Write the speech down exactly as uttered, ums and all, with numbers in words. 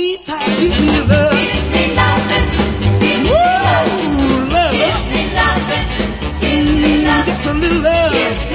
me tight, give me love. Give me loving. Give me Woo, love. Give me loving. Give me Mm, loving. just a little love. Give